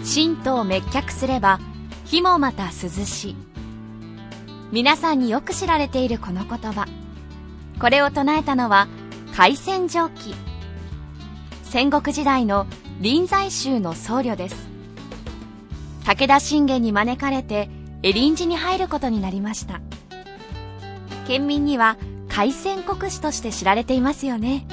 神道滅却すれば火もまた涼し。皆さんによく知られているこの言葉。これを唱えたのは開泉上記。戦国時代の臨済宗の僧侶です。武田信玄に招かれて恵林寺に入ることになりました。県民には開泉国師として知られていますよね。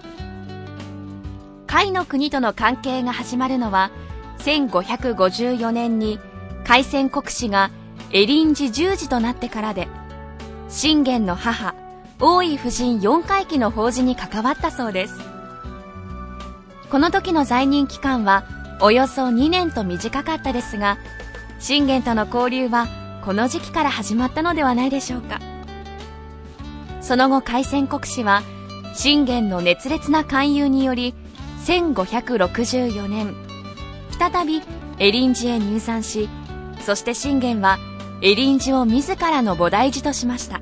甲斐の国との関係が始まるのは1554年に開泉国師が恵林寺従事となってからで、信玄の母大井夫人四回忌の法事に関わったそうです。この時の在任期間はおよそ2年と短かったですが、信玄との交流はこの時期から始まったのではないでしょうか。その後開泉国師は信玄の熱烈な勧誘により1564年再び恵林寺へ入山し、そして信玄は恵林寺を自らの菩提寺としました。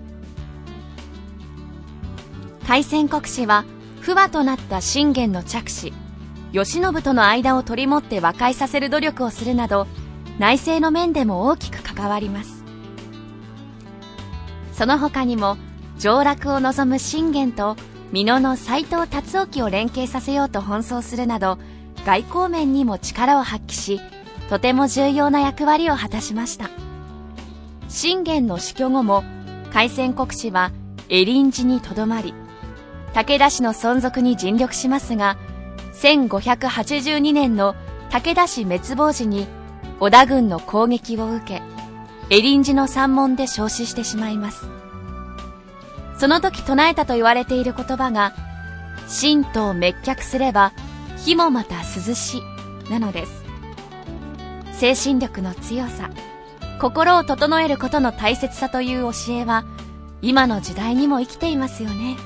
開泉国師は不和となった信玄の嫡子慶喜との間を取り持って和解させる努力をするなど、内政の面でも大きく関わります。その他にも上洛を望む信玄と美濃の斎藤辰興を連携させようと奔走するなど、外交面にも力を発揮し、とても重要な役割を果たしました。信玄の死去後も開泉国師は恵林寺にとどまり、武田氏の存続に尽力しますが、1582年の武田氏滅亡時に織田軍の攻撃を受け、恵林寺の山門で焼死してしまいます。その時唱えたと言われている言葉が、神道滅却すれば火もまた涼しなのです。精神力の強さ、心を整えることの大切さという教えは今の時代にも生きていますよね。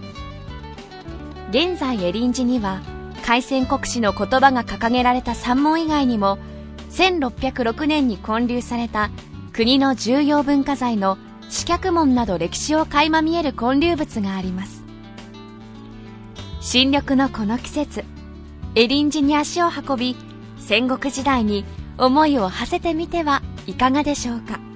現在恵林寺には開泉国師の言葉が掲げられた山門以外にも、1606年に建立された国の重要文化財の四脚門など歴史を垣間見える建立物があります。新緑のこの季節、恵林寺に足を運び、戦国時代に思いを馳せてみてはいかがでしょうか。